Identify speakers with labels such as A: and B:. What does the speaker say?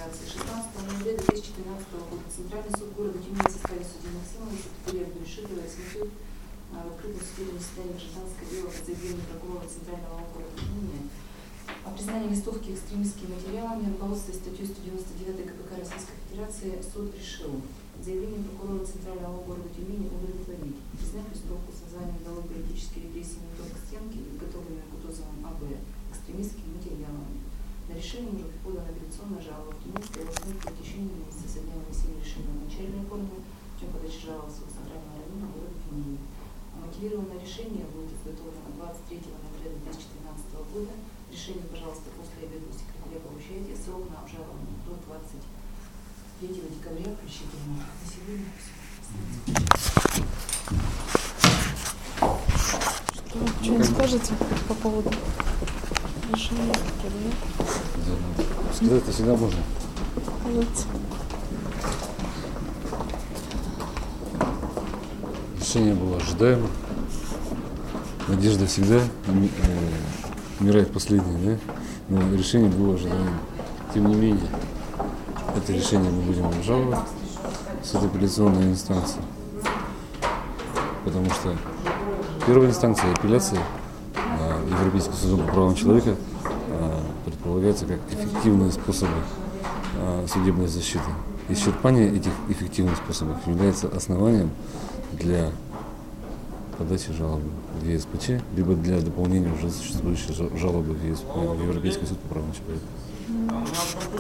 A: федерации. 16 ноября 2013 года Центральный суд города Тюмени в составе судьи Максимова и секретаря Абдульшитова рассмотрел в открытом судебном заседании гражданское дело по заявлению прокурора Центрального округа Тюмени о признании листовки экстремистскими материалами. Руководствуясь статьей 199 КПК Российской Федерации, суд решил заявление прокурора Центрального города Тюмени удовлетворить, признать листовку с названием «Долой политические репрессии не только к стенке», изготовленную Кутузовым АБ, экстремистскими материалами. На решение может быть подана апелляционная жалоба в Тюменской областной суд в течение месяца со дня вынесения решения в начальной форме путем подачи жалобы в Центрального района города Тюмени. Мотивированное решение будет изготовлено 23 ноября 2013 года. Решение, пожалуйста, после обеда у секретаря получаете. Срок на обжалование до 23 декабря включительно. На сегодня все.
B: Что-нибудь скажете по поводу решения?
C: Сказать-то всегда можно. Решение было ожидаемо. Надежда всегда умирает последней, да? Но решение было ожидаемо. Тем не менее, это решение мы будем обжаловать с этой апелляционной инстанции. Потому что первая инстанция апелляции Европейского суда по правам человека предполагается как эффективные способы судебной защиты. Исчерпание этих эффективных способов является основанием для подачи жалобы в ЕСПЧ, либо для дополнения уже существующей жалобы в Европейский суд по правам человека.